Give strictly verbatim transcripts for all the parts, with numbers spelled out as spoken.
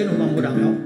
jednou vám ho dám, jo?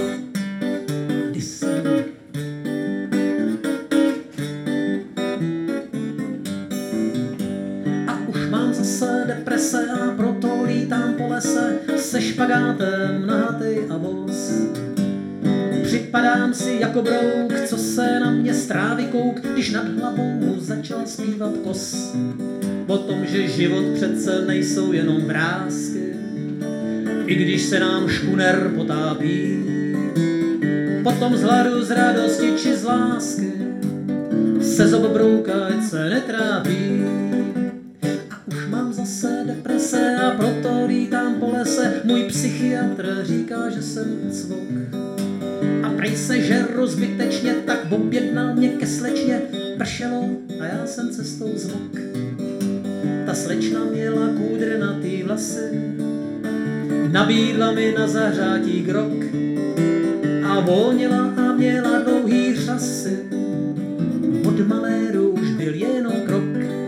A už mám zase deprese a proto lítám po lese se špagátem nahatej a bos. Připadám si jako brouk, co se na mě stráví kouk, když nad hlavou mu začal zpívat kos. O tom, že život přece nejsou jenom vrásky, i když se nám škuner potápí. Potom z hladu, z radosti či z lásky se zob brouka, ať se netrápí. A už mám zase deprese a proto lítám po lese. Můj psychiatr říká, že jsem cvok. A prej se žeru zbytečně, tak objednal mě ke slečně. Pršelo a já jsem cestou zvuk. Ta slečna měla kůdrnatý vlasy, nabídla mi na zahřátí grog a vonila a měla dlouhý řasy. Od maléru už byl jenom krok.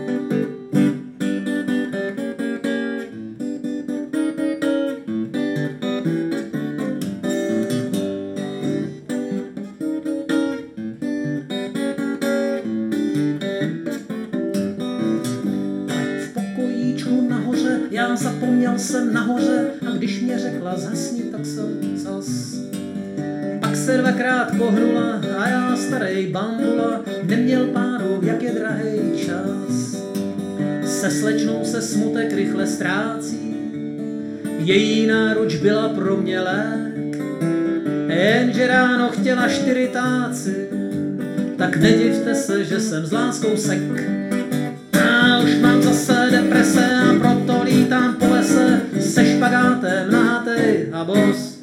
Nahoře, já zapomněl jsem nahoře a když mě řekla zhasni, tak jsem zas. Pak se dvakrát pohnula a já starej bambula neměl páru, jak je drahej čas. Se slečnou se smutek rychle ztrácí, její náruč byla pro mě lék. Jenže ráno chtěla čtyři táci, tak nedivte se, že jsem s láskou sek. A už mám zase deprese a proto lítám po lese se špagátem nahatej a bos.